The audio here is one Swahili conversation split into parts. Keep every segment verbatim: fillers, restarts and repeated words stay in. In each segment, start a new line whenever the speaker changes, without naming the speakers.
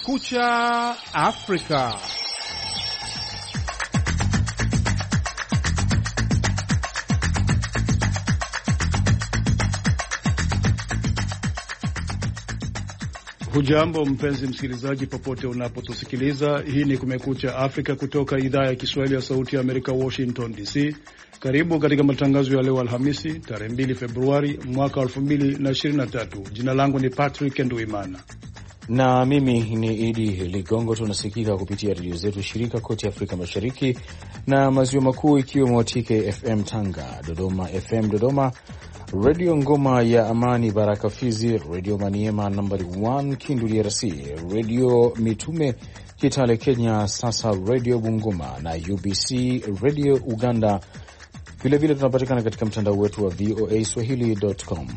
Kumekucha Afrika. Hujambo mpenzi msikilizaji, popote unapotusikiliza. Hii ni Kumekucha Afrika kutoka idhaa ya Kiswahili ya Sauti ya Amerika, Washington D C. Karibu katika matangazo ya leo Alhamisi, tarehe mbili Februari mwaka elfu mbili na ishirini na tatu. Jina langu ni Patrick Nduimana
na mimi ni Idi Ligongo. Tunasikika kupitia redio zetu shirika kote Afrika Mashariki na Maziwa Makuu, ikiwemo T K F M Tanga, Dodoma F M Dodoma, Radio Ngoma ya Amani Baraka Fizi, Radio Maniema nambari moja Kindu D R C, Radio Mitume Kitale Kenya, sasa Radio Bungoma na U B C Radio Uganda. Vilevile tunapatikana katika mtandao wetu wa V O A Swahili dot com.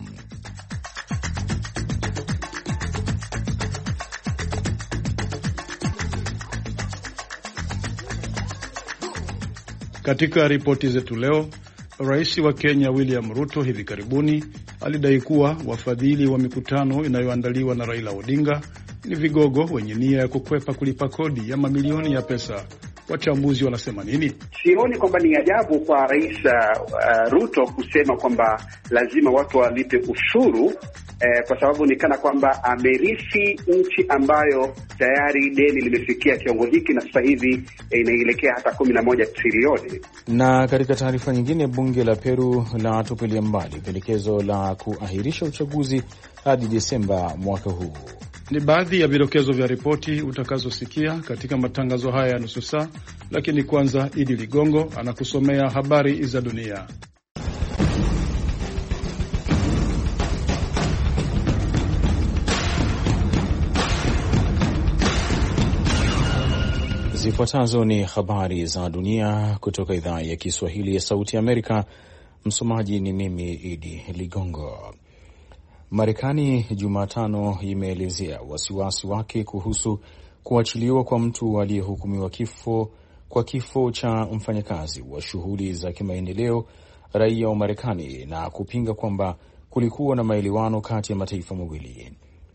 Katika ripoti zetu leo, Rais wa Kenya William Ruto hivi karibuni alidai kuwa wafadhili wa mikutano inayoandaliwa na Raila Odinga ni vigogo wenye nia ya kukwepa kulipa kodi ya mamilioni ya pesa. Wachambuzi wanasema nini?
Sioni kwamba ni ajabu kwa Rais uh, Ruto kusema kwamba lazima watu walipe ushuru eh, kwa sababu ni kana kwamba amerithi nchi ambayo tayari deni limefikia kiwango hiki na sasa hivi eh, inaelekea hata kumi na moja trilioni.
Na katika taarifa nyingine, bunge la Peru la tupilia mbali pendekezo la kuahirisha uchaguzi hadi Desemba mwaka huu.
Ni baadhi ya vidokezo vya ripoti utakazosikia katika matangazo haya ya nusu saa, lakini kwanza Idi Ligongo anakusomea habari za dunia.
Zifuatazo ni habari za dunia kutoka idhaa ya Kiswahili ya Sauti ya Amerika. Msomaji ni mimi Idi Ligongo. Marekani Jumatano imeelezea wasiwasi wake kuhusu kuachiliwa kwa mtu aliyehukumiwa kifo kwa kifo cha mfanyakazi wa shughuli za kimaendeleo raia wa Marekani na kupinga kwamba kulikuwa na maelewano kati ya mataifa mawili.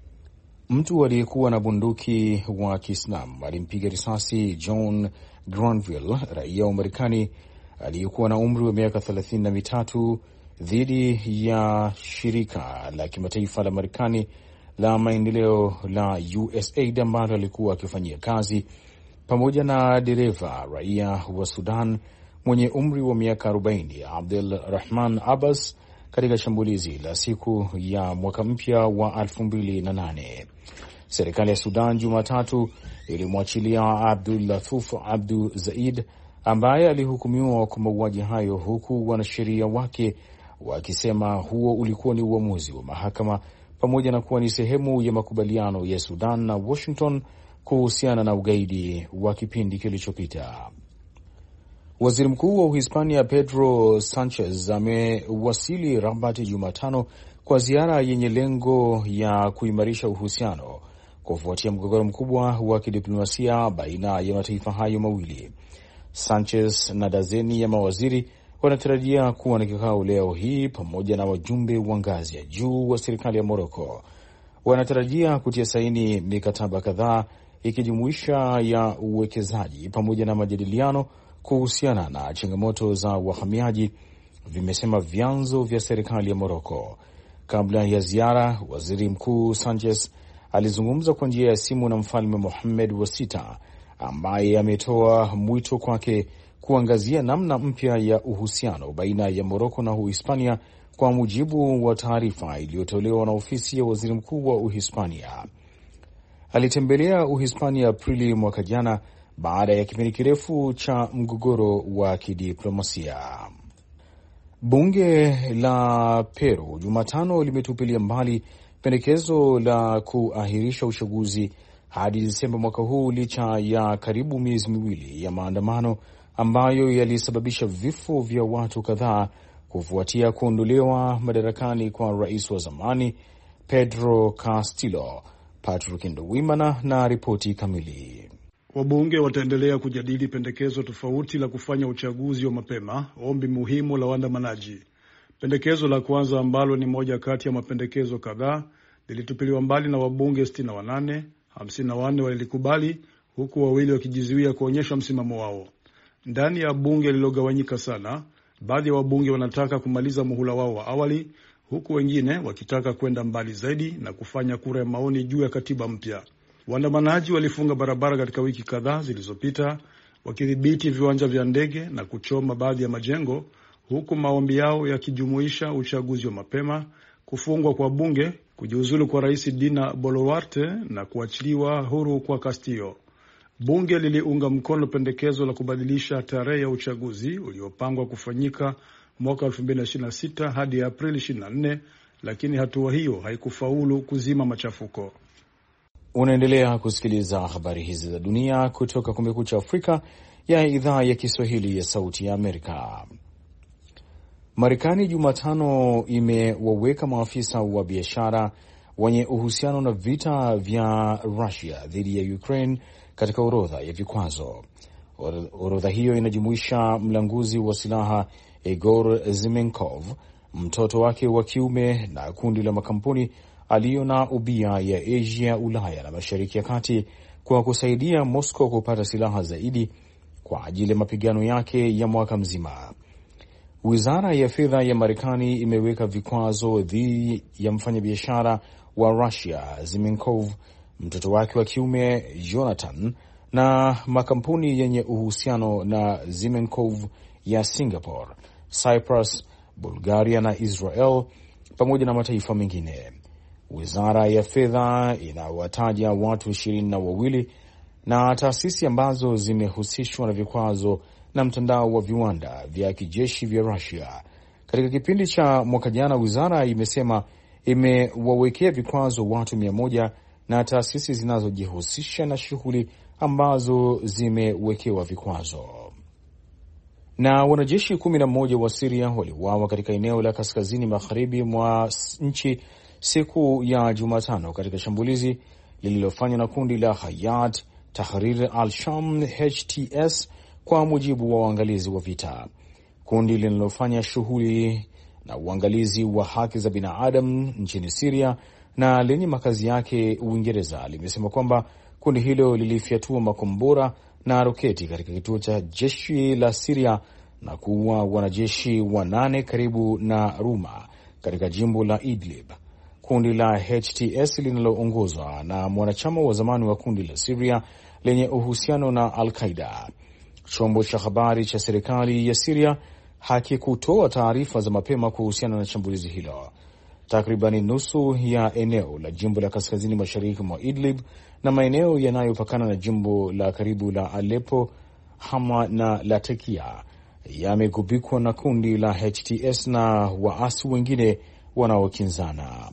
Mtu aliyekuwa na bunduki wa Kiislamu alimpiga risasi John Granville, raia wa Marekani aliyekuwa na umri wa miaka thelathini na mitatu dhidi ya shirika la kimataifa la Marekani la maendeleo la U S A I D ambalo alikuwa akifanyia kazi pamoja na dereva raia wa Sudan mwenye umri wa miaka arobaini Abdel Rahman Abbas katika shambulizi la siku ya mwaka mpya wa elfu mbili na nane. Serikali ya Sudan Jumatatu ilimwachilia Abdul Latif Abdu Zaid ambaye alihukumiwa kwa mauaji hayo, huku wanasheria wake wakisema huo ulikuwa ni uamuzi wa mahakama pamoja na kuwa ni sehemu ya makubaliano ya Sudan na Washington kuhusiana na ugaidi wa kipindi kilichopita. Waziri Mkuu wa Uhispania Pedro Sanchez amewasili Rabat Jumatano kwa ziara yenye lengo ya kuimarisha uhusiano kufuatia mgogoro mkubwa wa kidiplomasia baina ya mataifa hayo mawili. Sanchez na dazeni ya mawaziri wanatarajia kuwa na kikao leo hii pamoja na wajumbe wa ngazi ya juu wa serikali ya Moroko. Wanatarajia kutia saini mikataba kadhaa ikijumuisha ya uwekezaji pamoja na majadiliano kuhusiana na changamoto za wahamiaji, vimesema vyanzo vya serikali ya Moroko. Kabla ya ziara, Waziri Mkuu Sanchez alizungumza kwa njia ya simu na Mfalme Mohammed wa sita ambaye ametoa mwito kwake kuangazia namna mpya ya uhusiano baina ya Moroko na Uhispania, kwa mujibu wa taarifa iliyotolewa na ofisi ya Waziri Mkuu wa Uhispania. Alitembelea Uhispania Aprili mwaka jana baada ya kipindi kirefu cha mgogoro wa kidiplomasia. Bunge la Peru Jumatano limetupilia mbali pendekezo la kuahirisha uchaguzi hadi Desemba mwaka huu licha ya karibu miezi miwili ya maandamano ambayo yalisababisha vifo vya watu kadhaa kufuatia kuondolewa madarakani kwa rais wa zamani Pedro Castillo. Patrick Nduwimana na ripoti kamili.
Wabunge wataendelea kujadili pendekezo tofauti la kufanya uchaguzi wa mapema, ombi muhimu la waandamanaji. Pendekezo la kwanza, ambalo ni moja kati ya mapendekezo kadhaa, lilitupiliwa mbali na wabunge sitini na wanane, hamsini na wanne walilikubali, huku wawili wakijizuia kuonyesha msimamo wao. Ndani ya bunge lililogawanyika sana, baadhi ya wabunge wanataka kumaliza muhula wao wa awali, huku wengine wakitaka kwenda mbali zaidi na kufanya kura ya maoni juu ya katiba mpya. Waandamanaji walifunga barabara katika wiki kadhaa zilizopita, wakidhibiti viwanja vya ndege na kuchoma baadhi ya majengo, huku maombi yao yakijumuisha uchaguzi wa mapema, kufungwa kwa bunge, kujiuzulu kwa Rais Dina Boluarte na kuachiliwa huru kwa Castillo. Bunge liliunga mkono pendekezo la kubadilisha tarehe ya uchaguzi uliopangwa kufanyika mwaka elfu mbili ishirini na sita hadi Aprili ishirini na nne, lakini hatua hiyo haikufaulu kuzima machafuko.
Unaendelea kusikiliza habari hizi za dunia kutoka Kumekucha Afrika ya idhaa ya Kiswahili ya Sauti ya Amerika. Marekani Jumatano imewaweka maafisa wa biashara wenye uhusiano na vita vya Russia dhidi ya Ukraine katika orodha ya vikwazo. Orodha hiyo inajumuisha mlanguzi wa silaha Igor Zimenkov, mtoto wake wa kiume na kundi la makampuni aliyo na ubia ya Asia, Ulaya na Mashariki ya Kati kwa kusaidia Moscow kupata silaha zaidi kwa ajili ya mapigano yake ya mwaka mzima. Wizara ya fedha ya Marekani imeweka vikwazo dhidi ya mfanyabiashara wa Russia Zimenkov, mtoto wake wa kiume Jonathan na makampuni yenye uhusiano na Zimenkov ya Singapore, Cyprus, Bulgaria na Israel pamoja na mataifa mengine. Wizara ya fedha inawataja watu ishirini na wawili na taasisi ambazo zimehusishwa na vikwazo na mtandao wa viwanda vya kijeshi vya Russia. Katika kipindi cha mwaka jana, wizara imesema imewawekea vikwazo watu mia moja na taasisi zinazojihusisha na shughuli ambazo zimewekewa vikwazo. Na wanajeshi kumi na moja wa Syria waliuawa katika eneo la kaskazini magharibi mwa nchi siku ya Jumatano katika shambulizi lililofanywa na kundi la Hayat Tahrir al-Sham H T S, kwa mujibu wa uangalizi wa vita. Kundi linalofanya shughuli na uangalizi wa haki za binadamu nchini Syria na lenye makazi yake Uingereza limesema kwamba kundi hilo lilifyatua makombora na roketi katika kituo cha jeshi la Syria na kuua wanajeshi wanane karibu na Ruma katika jimbo la Idlib. Kundi la H T S linaloongozwa na mwanachama wa zamani wa kundi la Syria lenye uhusiano na Al-Qaeda. Chombo cha habari cha serikali ya Syria hakikutoa taarifa za mapema kuhusiana na shambulizi hilo. Takribani nusu ya eneo la jimbo la kaskazini mashariki mwa Idlib na maeneo yanayopakana na jimbo la karibu la Aleppo, Hama na Latakia yamegubikwa na kundi la H T S na waasi wengine wanaokinzana.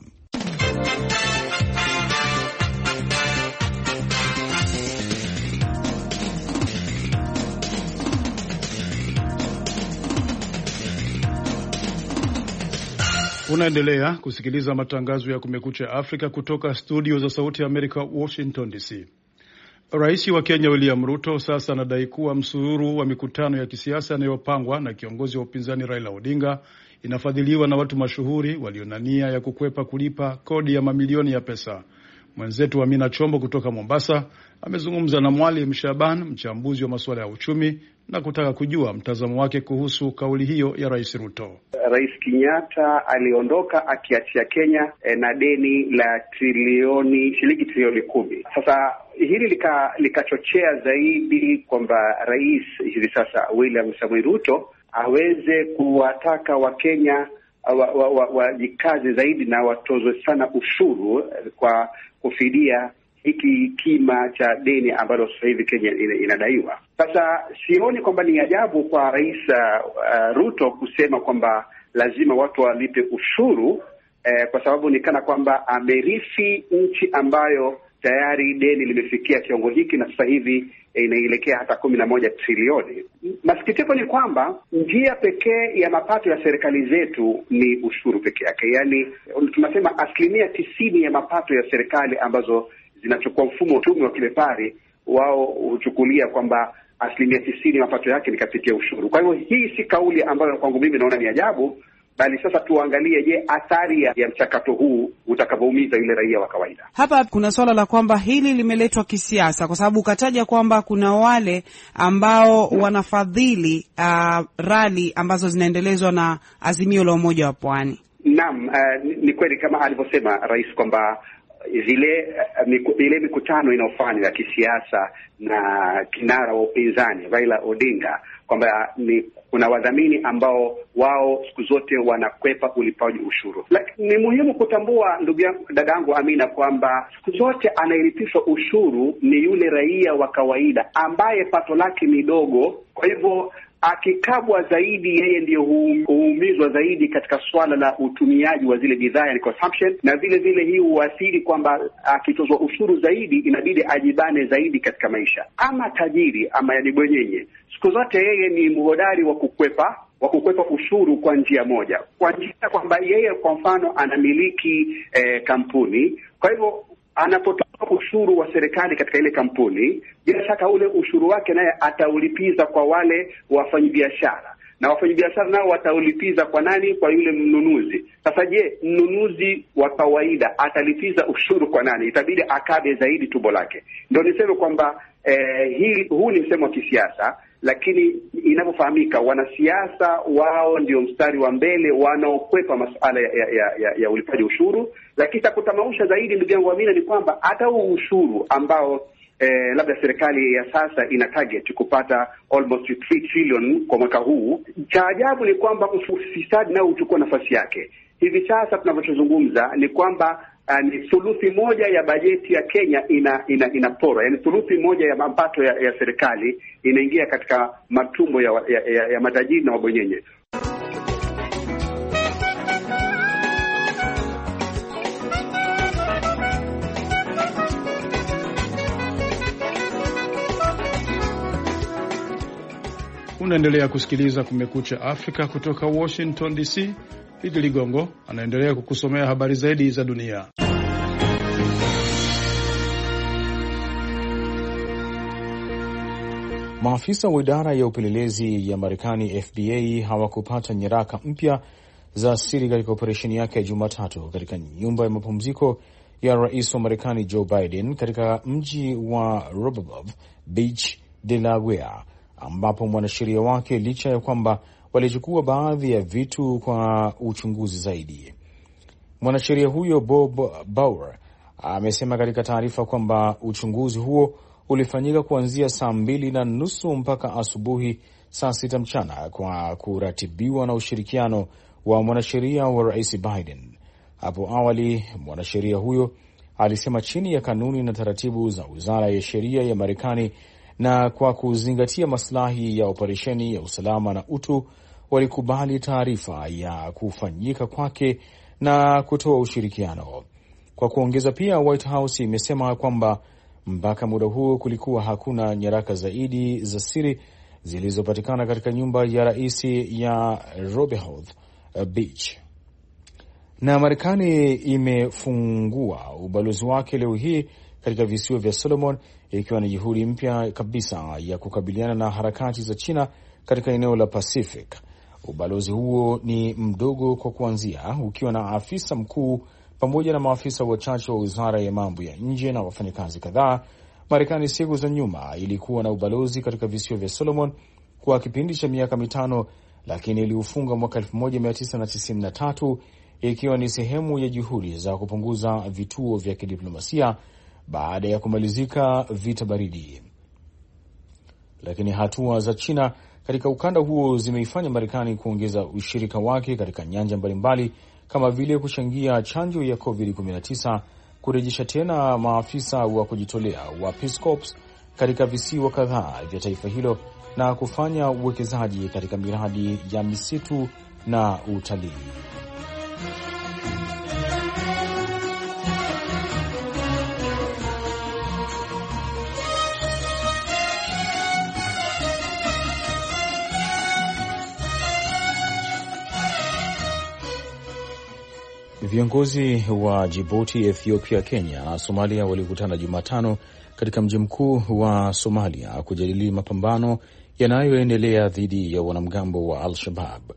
Unaendelea kusikiliza matangazo ya Kumekucha Afrika kutoka studio za Sauti ya Amerika, Washington D C. Rais wa Kenya William Ruto sasa anadai kuwa msururu wa mikutano ya kisiasa inayopangwa na kiongozi wa upinzani Raila Odinga inafadhiliwa na watu mashuhuri walio na nia ya kukwepa kulipa kodi ya mamilioni ya pesa. Mwenzetu Amina Chombo kutoka Mombasa amezungumza na Mwalimu Shaban, mchambuzi wa masuala ya uchumi, na kutaka kujua mtazamo wake kuhusu kauli hiyo ya Rais Ruto.
Rais Kenyatta aliondoka akiachia Kenya eh, na deni la trilioni shilingi trilioni kumi. Sasa hili likachochea lika zaidi kwamba rais hivi sasa William Samoei Ruto aweze kuwataka Wakenya wajikaze wa, wa, wa zaidi na watozwe sana ushuru kwa kufidia hiki kima cha deni ambalo sasa hivi Kenya inadaiwa. Sasa sioni kwamba ni ajabu kwa rais uh, Ruto kusema kwamba lazima watu walipe ushuru eh, kwa sababu ni kana kwamba amerithi nchi ambayo tayari deni limefikia kiwango hiki na sasa hivi eh, inaelekea hata kumi na moja trilioni. Masikitiko ni kwamba njia pekee ya mapato ya serikali zetu ni ushuru pekee yake. Yaani tunasema asilimia tisini ya mapato ya serikali ambazo zinachukua mfumo uchumi wa kibepari, wao huchukulia kwamba asilimia tisini ya mapato yake ni kupitia ushuru. Kwa hivyo hii si kauli ambayo kwangu mimi naona ni ajabu, bali sasa tuangalie, je, athari ya, ya mchakato huu utakavyoumiza yule raia wa kawaida.
Hapa kuna swala la kwamba hili limeletwa kisiasa, kwa sababu ukataja kwamba kuna wale ambao wanafadhili uh, rali ambazo zinaendelezwa na Azimio la Umoja wa Pwani.
Naam, uh, ni kweli kama alivyosema rais kwamba zile uh, ile mikutano inayofanywa ya kisiasa na kinara wa upinzani Raila Odinga, kwamba ni kuna wadhamini ambao wao siku zote wanakwepa ulipaji ushuru. Lakini ni muhimu kutambua, ndugu yangu, dadangu Amina, kwamba siku zote anayelipishwa ushuru ni yule raia wa kawaida ambaye pato lake ni dogo. Kwa hivyo akikabwa zaidi, yeye ndiyo huumizwa zaidi katika swala la utumiaji wa zile bidhaa, yani consumption, na vile vile hii huathiri kwamba akitozwa ushuru zaidi inabidi ajibane zaidi katika maisha. Ama tajiri ama yani bwenyenye, siku zote yeye ni mhodari wa kukwepa wa kukwepa ushuru kwa njia moja, kwa njia kwamba yeye kwa mfano anamiliki eh, kampuni. Kwa hivyo anapotoa ushuru wa serikali katika ile kampuni, bila shaka ule ushuru wake naye ataulipiza kwa wale wafanyabiashara, na wafanyabiashara nao wataulipiza kwa nani? Kwa yule mnunuzi. Sasa je, mnunuzi wa kawaida atalipiza ushuru kwa nani? Itabidi akabe zaidi tumbo lake. Ndio niseme kwamba eh, hii huu ni msemo wa kisiasa, lakini inavyofahamika wanasiasa wao ndio mstari wa mbele wanaokwepa masuala ya, ya, ya, ya ulipaji ushuru. Lakini takutamausha zaidi, ndugu yangu Amina, ni kwamba hata huu ushuru ambao eh, labda serikali ya sasa ina target kupata almost three trillion kwa mwaka huu, cha ajabu ni kwamba ufisadi nao uchukua nafasi yake. Hivi sasa tunavyozungumza ni kwamba Uh, ni thuluthi moja ya bajeti ya Kenya ina ina inapora, yani thuluthi moja ya mapato ya, ya serikali inaingia katika matumbo ya, ya, ya, ya matajiri na wabwenyenye.
Unaendelea kusikiliza Kumekucha Afrika kutoka Washington D C. Idi Ligongo anaendelea kukusomea habari zaidi za dunia.
Maafisa wa idara ya upelelezi ya Marekani F B I hawakupata nyaraka mpya za siri katika operesheni yake ya Jumatatu katika nyumba ya mapumziko ya rais wa Marekani Joe Biden katika mji wa Rehoboth Beach, Delaware, ambapo mwanasheria wake, licha ya kwamba walichukua baadhi ya vitu kwa uchunguzi zaidi. Mwanasheria huyo Bob Bauer amesema katika taarifa kwamba uchunguzi huo ulifanyika kuanzia saa mbili na nusu mpaka asubuhi saa sita mchana kwa kuratibiwa na ushirikiano wa mwanasheria wa rais Biden. Hapo awali mwanasheria huyo alisema chini ya kanuni na taratibu za Wizara ya Sheria ya Marekani na kwa kuzingatia maslahi ya operesheni ya usalama na utu, walikubali taarifa ya kufanyika kwake na kutoa ushirikiano. Kwa kuongeza, pia White House imesema kwamba mpaka muda huo kulikuwa hakuna nyaraka zaidi za siri zilizopatikana katika nyumba ya rais ya Rehoboth Beach. Na Marekani imefungua ubalozi wake leo hii katika visiwa vya Solomon, ikiwa ni juhudi mpya kabisa ya kukabiliana na harakati za China katika eneo la Pacific. Ubalozi huo ni mdogo kwa kuanzia, ukiwa na afisa mkuu pamoja na maafisa wachache wa wizara ya mambo ya nje na wafanyakazi kadhaa. Marekani siku za nyuma ilikuwa na ubalozi katika visiwa vya Solomon kwa kipindi cha miaka mitano, lakini iliufunga mwaka elfu moja mia tisa tisini na tatu ikiwa ni sehemu ya juhudi za kupunguza vituo vya kidiplomasia baada ya kumalizika vita baridi. Lakini hatua za China katika ukanda huo zimeifanya Marekani kuongeza ushirika wake katika nyanja mbalimbali kama vile kuchangia chanjo ya covid kumi na tisa, kurejesha tena maafisa wa kujitolea wa Peace Corps katika visiwa kadhaa vya taifa hilo na kufanya uwekezaji katika miradi ya misitu na utalii. Viongozi wa Djibouti, Ethiopia, Kenya na Somalia walikutana Jumatano katika mji mkuu wa Somalia kujadili mapambano yanayoendelea dhidi ya wanamgambo wa Al-Shabaab.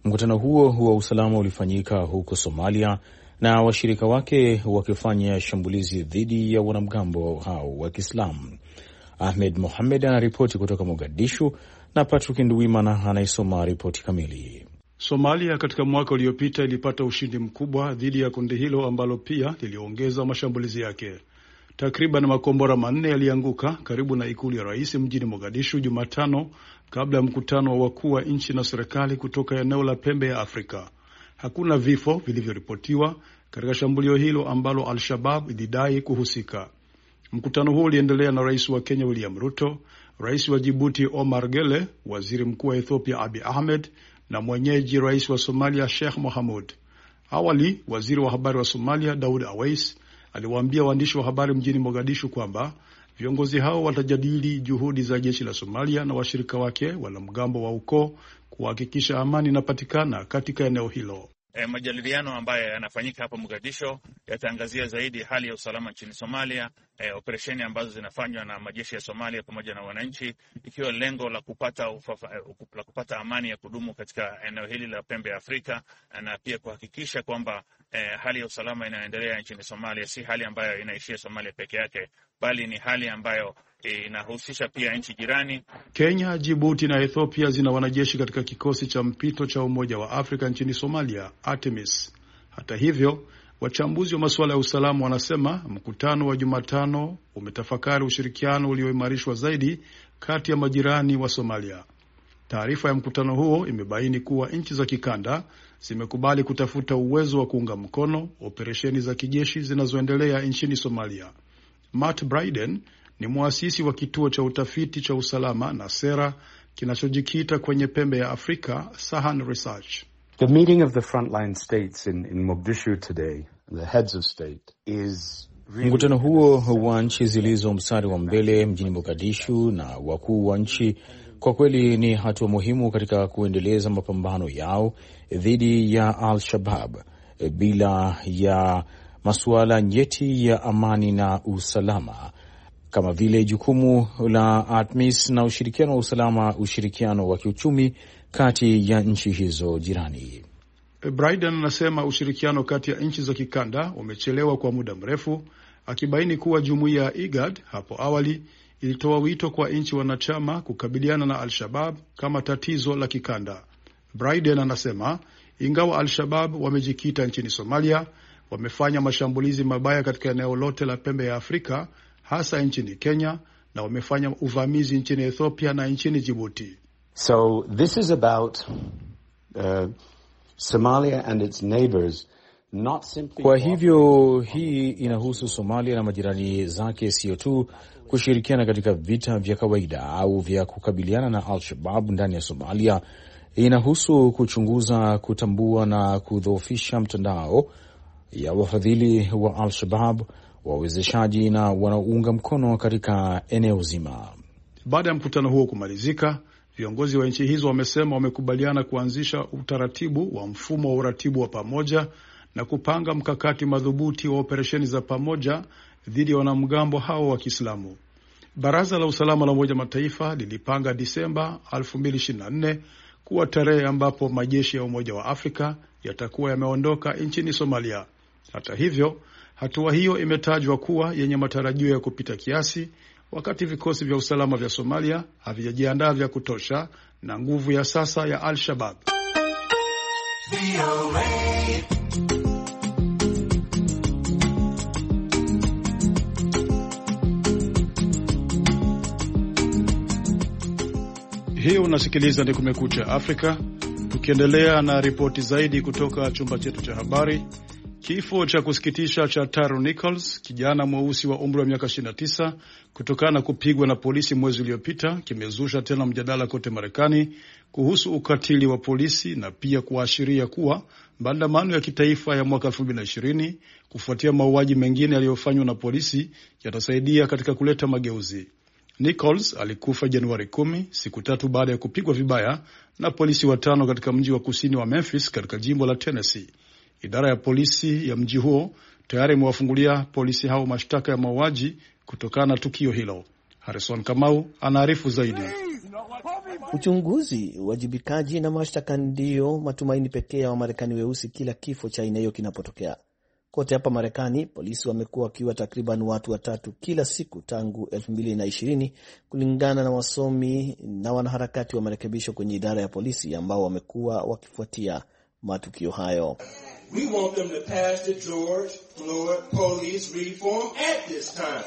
Mkutano huo wa usalama ulifanyika huko Somalia na washirika wake wakifanya shambulizi dhidi ya wanamgambo hao wa Kiislamu. Ahmed Mohamed anaripoti kutoka Mogadishu na Patrick Nduwimana anaisoma ripoti kamili.
Somalia katika mwaka uliopita ilipata ushindi mkubwa dhidi ya kundi hilo ambalo pia liliongeza mashambulizi yake. Takriban makombora manne yalianguka karibu na ikulu ya rais mjini Mogadishu Jumatano kabla ya mkutano wa wakuu wa nchi na serikali kutoka eneo la pembe ya Afrika. Hakuna vifo vilivyoripotiwa katika shambulio hilo ambalo Al-Shabaab ilidai kuhusika. Mkutano huo uliendelea na rais wa Kenya William Ruto, rais wa Djibouti Omar Gele, waziri mkuu wa Ethiopia Abiy Ahmed na mwenyeji rais wa Somalia Sheikh Mohamud. Awali, waziri wa habari wa Somalia Daud Awais aliwaambia waandishi wa habari mjini Mogadishu kwamba viongozi hao watajadili juhudi za jeshi la Somalia na washirika wake wanamgambo wa ukoo kuhakikisha amani inapatikana katika eneo hilo.
E, majadiliano ambayo yanafanyika hapa Mogadishu yataangazia zaidi hali ya usalama nchini Somalia, e, operesheni ambazo zinafanywa na majeshi ya Somalia pamoja na wananchi, ikiwa lengo la kupata ufafa, la kupata amani ya kudumu katika eneo hili la pembe ya Afrika, na pia kuhakikisha kwamba e, hali ya usalama inaendelea nchini Somalia, si hali ambayo inaishia Somalia peke yake, bali ni hali ambayo inahusisha pia nchi jirani.
Kenya, Djibouti na Ethiopia zina wanajeshi katika kikosi cha mpito cha Umoja wa Afrika nchini Somalia, Artemis. Hata hivyo, wachambuzi wa masuala ya usalama wanasema mkutano wa Jumatano umetafakari ushirikiano ulioimarishwa zaidi kati ya majirani wa Somalia. Taarifa ya mkutano huo imebaini kuwa nchi za kikanda zimekubali kutafuta uwezo wa kuunga mkono operesheni za kijeshi zinazoendelea nchini Somalia. Matt Bryden ni muasisi wa kituo cha utafiti cha usalama na sera kinachojikita kwenye pembe ya Afrika, Sahan Research.
The meeting of the frontline states in, in Mogadishu today, the heads of state, is really...
Mkutano huo wa nchi zilizo mstari wa mbele mjini Mogadishu na wakuu wa nchi kwa kweli ni hatua muhimu katika kuendeleza mapambano yao dhidi ya Al-Shabaab bila ya masuala nyeti ya amani na usalama kama vile jukumu la Artemis na ushirikiano wa usalama, ushirikiano wa kiuchumi kati ya nchi hizo jirani.
Bryden anasema ushirikiano kati ya nchi za kikanda umechelewa kwa muda mrefu, akibaini kuwa jumuiya ya IGAD hapo awali ilitoa wito kwa nchi wanachama kukabiliana na Al-Shabaab kama tatizo la kikanda. Bryden anasema ingawa Al-Shabaab wamejikita nchini Somalia, wamefanya mashambulizi mabaya katika eneo lote la pembe ya Afrika, hasa nchini Kenya, na wamefanya uvamizi nchini Ethiopia na nchini Djibouti.
So this is about uh, Somalia and its neighbors, not simply...
Kwa hivyo hii inahusu Somalia na majirani zake, sio tu kushirikiana katika vita vya kawaida au vya kukabiliana na Al-Shabaab ndani ya Somalia. Inahusu kuchunguza, kutambua na kudhoofisha mtandao ya wafadhili wa Al-Shabaab, wawezeshaji na wanaounga mkono katika eneo zima.
Baada ya mkutano huo kumalizika, viongozi wa nchi hizo wamesema wamekubaliana kuanzisha utaratibu wa mfumo wa uratibu wa pamoja na kupanga mkakati madhubuti wa operesheni za pamoja dhidi ya wanamgambo hao wa Kiislamu. Baraza la Usalama la Umoja Mataifa lilipanga Disemba elfu mbili ishirini na nne kuwa tarehe ambapo majeshi ya Umoja wa Afrika yatakuwa yameondoka nchini Somalia. Hata hivyo, hatua hiyo imetajwa kuwa yenye matarajio ya kupita kiasi, wakati vikosi vya usalama vya Somalia havijajiandaa vya kutosha na nguvu ya sasa ya Al-Shabaab. Hii unasikiliza ni Kumekucha Afrika. Tukiendelea na ripoti zaidi kutoka chumba chetu cha habari. Kifo cha kusikitisha cha Tyrone Nichols, kijana mweusi wa umri wa miaka ishirini na tisa, kutokana na kupigwa na polisi mwezi uliopita, kimezusha tena mjadala kote Marekani kuhusu ukatili wa polisi na pia kuashiria kuwa maandamano ya kitaifa ya mwaka elfu mbili na ishirini kufuatia mauaji mengine yaliyofanywa na polisi yatasaidia katika kuleta mageuzi. Nichols alikufa Januari kumi, siku tatu baada ya kupigwa vibaya na polisi watano katika mji wa kusini wa Memphis katika jimbo la Tennessee. Idara ya polisi ya mji huo tayari imewafungulia polisi hao mashtaka ya mauaji kutokana na tukio hilo. Harrison Kamau anaarifu zaidi.
Uchunguzi, uwajibikaji na mashtaka ndiyo matumaini pekee ya Wamarekani weusi kila kifo cha aina hiyo kinapotokea. Kote hapa Marekani, polisi wamekuwa wakiwa takriban watu watatu kila siku tangu elfu mbili na ishirini, kulingana na wasomi na wanaharakati wa marekebisho kwenye idara ya polisi ambao wamekuwa wakifuatia matukio hayo.
We want them to pass the George Floyd Police Reform Act this time.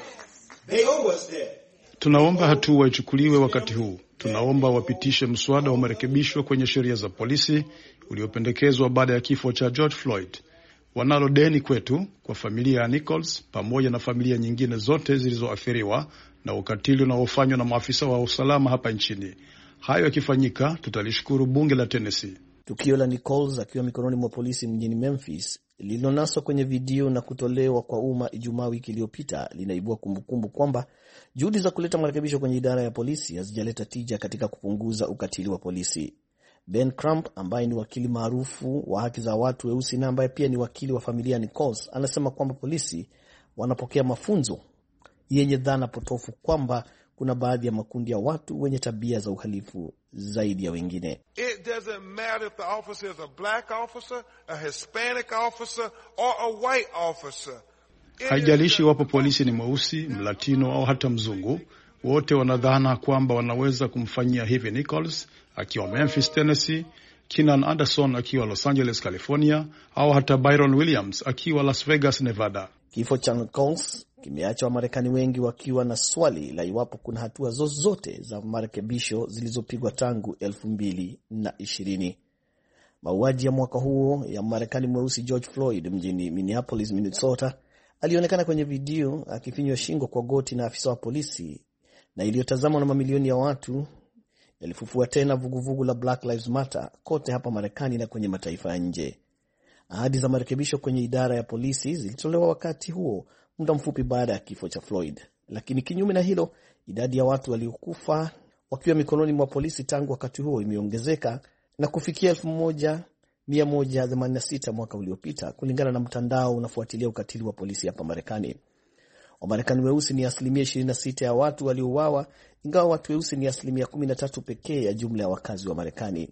They owe us that.
Tunaomba hatua ichukuliwe wakati huu. Tunaomba wapitishe mswada wa marekebisho kwenye sheria za polisi uliopendekezwa baada ya kifo cha George Floyd. Wanalo deni kwetu, kwa familia ya Nichols pamoja na familia nyingine zote zilizoathiriwa na ukatili unaofanywa na maafisa wa usalama hapa nchini. Hayo yakifanyika, tutalishukuru bunge la Tennessee.
Tukio la Nichols akiwa mikononi mwa polisi mjini Memphis lililonaswa kwenye video na kutolewa kwa umma Ijumaa wiki iliyopita linaibua kumbukumbu kwamba juhudi za kuleta marekebisho kwenye idara ya polisi hazijaleta tija katika kupunguza ukatili wa polisi. Ben Crump ambaye ni wakili maarufu wa haki za watu weusi na ambaye pia ni wakili wa familia ya Nichols anasema kwamba polisi wanapokea mafunzo yenye dhana potofu kwamba kuna baadhi ya makundi ya watu wenye tabia za uhalifu zaidi ya wengine.
It doesn't matter if the officer is a black officer, a Hispanic officer or a white officer.
Haijalishi wapo polisi ni mweusi, mlatino au hata mzungu, wote wanadhana kwamba wanaweza kumfanyia hivi Nichols akiwa Memphis, Tennessee, Keenan Anderson akiwa Los Angeles, California, au hata Byron Williams akiwa Las Vegas, Nevada.
Kifo cha Nichols kimeacha Wamarekani wengi wakiwa na swali la iwapo kuna hatua zozote za marekebisho zilizopigwa tangu elfu mbili na ishirini. Mauaji ya mwaka huo ya Marekani mweusi George Floyd mjini Minneapolis, Minnesota, alionekana kwenye video akifinywa shingo kwa goti na afisa wa polisi, na iliyotazamwa na mamilioni ya watu, yalifufua tena vuguvugu la Black Lives Matter kote hapa Marekani na kwenye mataifa ya nje. Ahadi za marekebisho kwenye idara ya polisi zilitolewa wakati huo, muda mfupi baada ya kifo cha Floyd. Lakini kinyume na hilo, idadi ya watu waliokufa wakiwa mikononi mwa polisi tangu wakati huo imeongezeka na kufikia elfu moja mia moja themanini na sita mwaka uliopita, kulingana na mtandao unafuatilia ukatili wa polisi hapa Marekani. Wamarekani weusi ni asilimia ishirini na sita ya watu waliouawa, ingawa watu weusi ni asilimia kumi na tatu pekee ya jumla ya wakazi wa Marekani.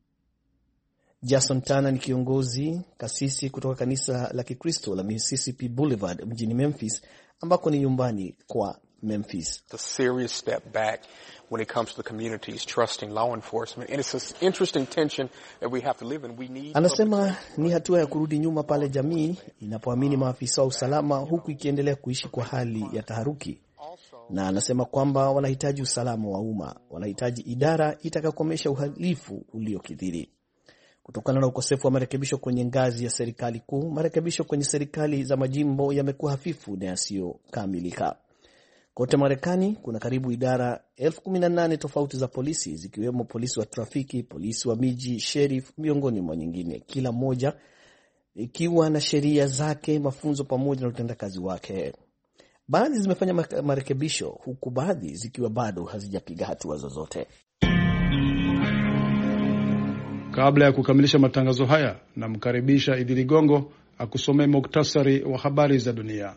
Jason Turner ni kiongozi kasisi kutoka kanisa la Kikristo la Mississippi Boulevard mjini Memphis, ambako ni nyumbani kwa Memphis.
It's a serious step back when it comes to the communities trusting law enforcement, and it's an interesting tension that we have to live in. We need.
Anasema ni hatua ya kurudi nyuma pale jamii inapoamini maafisa wa usalama, huku ikiendelea kuishi kwa hali ya taharuki. Na anasema kwamba wanahitaji usalama wa umma, wanahitaji idara itakayokomesha uhalifu uliokithiri. Kutokana na ukosefu wa marekebisho kwenye ngazi ya serikali kuu, marekebisho kwenye serikali za majimbo yamekuwa hafifu na yasiyokamilika. Kote Marekani kuna karibu idara elfu kumi na nane tofauti za polisi, zikiwemo polisi wa trafiki, polisi wa miji, sheriff, miongoni mwa nyingine, kila moja ikiwa na sheria zake, mafunzo pamoja na utendakazi wake. Baadhi zimefanya marekebisho, huku baadhi zikiwa bado hazijapiga hatua zozote.
Kabla ya kukamilisha matangazo haya, namkaribisha Idi Ligongo akusomee muktasari wa habari za dunia.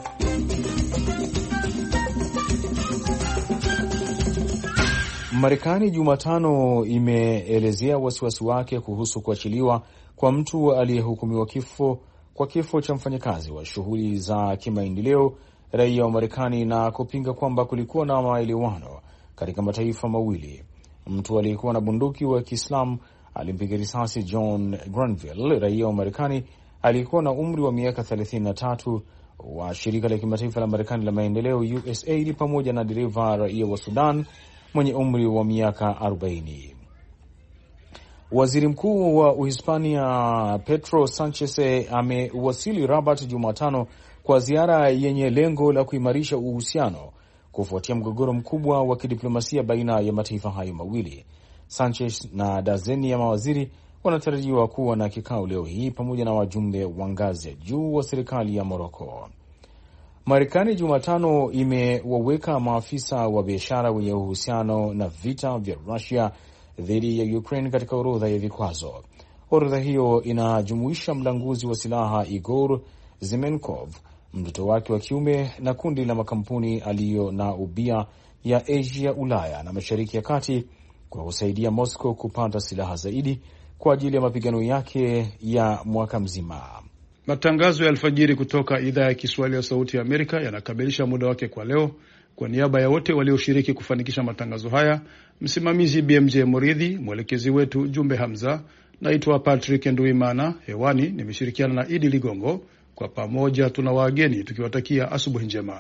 Marekani Jumatano imeelezea wasiwasi wake kuhusu kuachiliwa kwa mtu aliyehukumiwa kifo kwa kifo cha mfanyakazi wa shughuli za kimaendeleo raia wa Marekani na kupinga kwamba kulikuwa na maelewano katika mataifa mawili. Mtu aliyekuwa na bunduki wa Kiislamu alimpiga risasi John Granville, raia wa Marekani aliyekuwa na umri wa miaka thelathini na tatu, wa shirika la kimataifa la Marekani la maendeleo U S A I D, pamoja na dereva raia wa Sudan mwenye umri wa miaka arobaini. Waziri Mkuu wa Uhispania Pedro Sanchez amewasili Rabat Jumatano kwa ziara yenye lengo la kuimarisha uhusiano kufuatia mgogoro mkubwa wa kidiplomasia baina ya mataifa hayo mawili. Sanchez na dazeni ya mawaziri wanatarajiwa kuwa na kikao leo hii pamoja na wajumbe wa ngazi ya juu wa serikali ya Morocco. Marekani Jumatano imewaweka maafisa wa biashara wenye uhusiano na vita vya Russia dhidi ya Ukraine katika orodha ya vikwazo. Orodha hiyo inajumuisha mlanguzi wa silaha Igor Zimenkov, mtoto wake wa kiume, na kundi la makampuni aliyo na ubia ya Asia, Ulaya na Mashariki ya Kati kwa kusaidia Moscow kupata silaha zaidi kwa ajili ya mapigano yake ya mwaka mzima.
Matangazo ya alfajiri kutoka idhaa ya Kiswahili ya Sauti ya Amerika yanakamilisha muda wake kwa leo. Kwa niaba ya wote walioshiriki kufanikisha matangazo haya, msimamizi B M J Moridhi, mwelekezi wetu Jumbe Hamza, naitwa Patrick Nduimana. Hewani nimeshirikiana na Idi Ligongo. Kwa pamoja tuna wageni tukiwatakia asubuhi njema.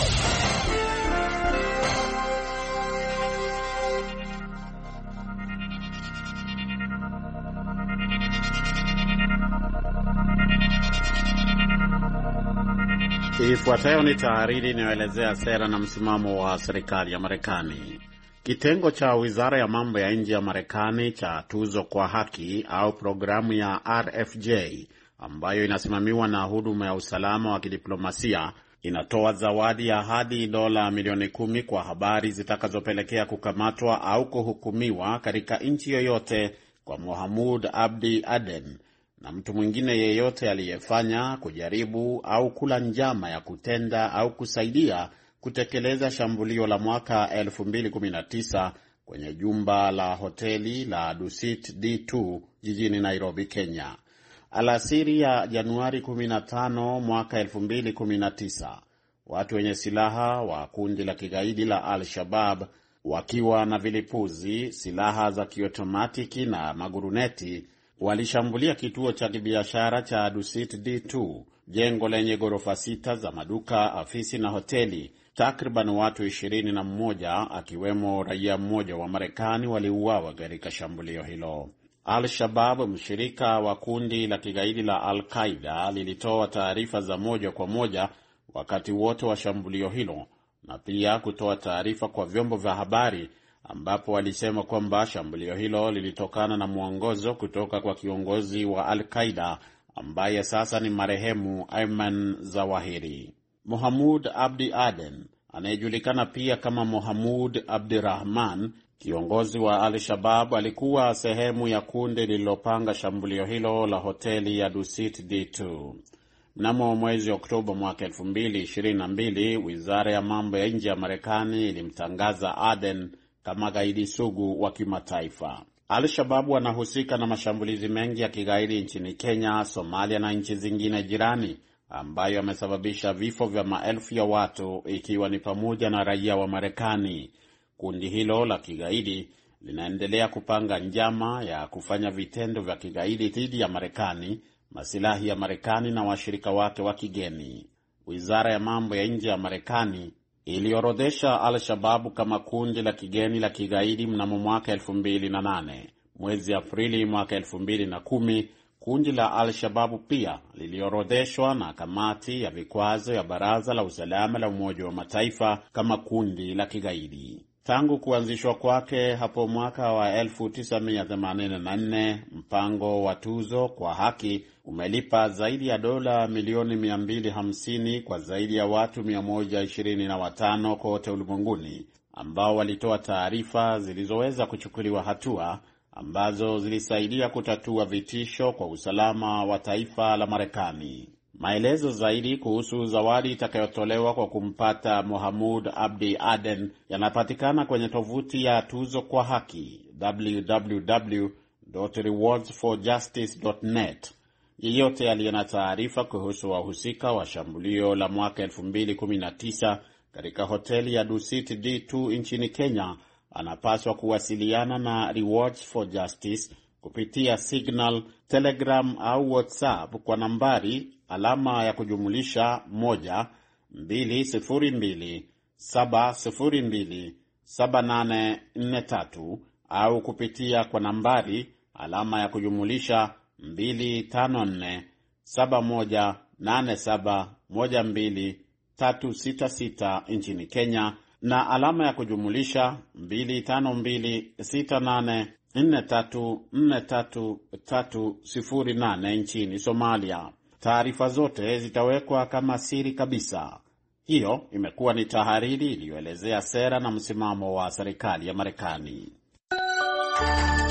Ifuatayo ni tahariri inayoelezea sera na msimamo wa serikali ya Marekani. Kitengo cha Wizara ya Mambo ya Nje ya Marekani cha Tuzo kwa Haki au programu ya R F J ambayo inasimamiwa na huduma ya usalama wa kidiplomasia inatoa zawadi ya hadi dola milioni kumi kwa habari zitakazopelekea kukamatwa au kuhukumiwa katika nchi yoyote kwa Mohamud Abdi Aden na mtu mwingine yeyote aliyefanya, kujaribu au kula njama ya kutenda au kusaidia kutekeleza shambulio la mwaka elfu mbili kumi na tisa kwenye jumba la hoteli la Dusit D two jijini Nairobi, Kenya. Alasiri ya Januari kumi na tano mwaka elfu mbili kumi na tisa, watu wenye silaha wa kundi la kigaidi la Al-Shabaab wakiwa na vilipuzi, silaha za kiotomatiki na maguruneti walishambulia kituo cha kibiashara cha Dusit D two, jengo lenye ghorofa sita za maduka, afisi na hoteli. Takriban watu ishirini na mmoja akiwemo raia mmoja wa Marekani waliuawa katika shambulio hilo. Al-Shabaab, mshirika wa kundi la kigaidi la Al-Qaeda, lilitoa taarifa za moja kwa moja wakati wote wa shambulio hilo na pia kutoa taarifa kwa vyombo vya habari ambapo walisema kwamba shambulio hilo lilitokana na mwongozo kutoka kwa kiongozi wa Al-Qaeda ambaye sasa ni marehemu Ayman Zawahiri. Mohamud Abdi Aden, anayejulikana pia kama Mohamud Abdirahman, kiongozi wa Al-Shabaab, alikuwa sehemu ya kundi lililopanga shambulio hilo la hoteli ya Dusit D two. Mnamo mwezi Oktoba mwaka elfu mbili ishirini na mbili, Wizara ya Mambo ya Nje ya Marekani ilimtangaza Aden kama gaidi sugu wa kimataifa. Al-Shabaab wanahusika na mashambulizi mengi ya kigaidi nchini Kenya, Somalia na nchi zingine jirani ambayo yamesababisha vifo vya maelfu ya watu ikiwa ni pamoja na raia wa Marekani. Kundi hilo la kigaidi linaendelea kupanga njama ya kufanya vitendo vya kigaidi dhidi ya Marekani, masilahi ya Marekani na washirika wake wa kigeni. Wizara ya Mambo ya Nje ya Marekani iliorodhesha Al-Shabaab kama kundi la kigeni la kigaidi mnamo mwaka elfu mbili na nane. Mwezi Aprili mwaka elfu mbili na kumi, kundi la Al-Shabaab pia liliorodheshwa na kamati ya vikwazo ya Baraza la Usalama la Umoja wa Mataifa kama kundi la kigaidi. Tangu kuanzishwa kwake hapo mwaka wa elfu tisa mia themanini na nne, mpango wa tuzo kwa haki umelipa zaidi ya dola milioni mia mbili hamsini kwa zaidi ya watu mia moja ishirini na watano kote ulimwenguni ambao walitoa taarifa zilizoweza kuchukuliwa hatua ambazo zilisaidia kutatua vitisho kwa usalama wa taifa la Marekani. Maelezo zaidi kuhusu zawadi itakayotolewa kwa kumpata Mohamud Abdi Aden yanapatikana kwenye tovuti ya Tuzo kwa Haki, w w w dot rewards for justice dot net. Yeyote aliye na taarifa kuhusu wahusika wa shambulio la mwaka elfu mbili kumi na tisa katika hoteli ya Dusit D two nchini Kenya anapaswa kuwasiliana na Rewards for Justice kupitia Signal, Telegram au WhatsApp kwa nambari alama ya kujumulisha moja mbili sifuri mbili saba sifuri mbili saba nane nne tatu au kupitia kwa nambari alama ya kujumulisha mbili tano nne saba moja nane saba moja mbili tatu sita sita nchini Kenya na alama ya kujumulisha mbili tano mbili sita nane nne tatu nne tatu tatu sifuri nane nchini Somalia. Taarifa zote zitawekwa kama siri kabisa. Hiyo imekuwa ni tahariri iliyoelezea sera na msimamo wa serikali ya Marekani.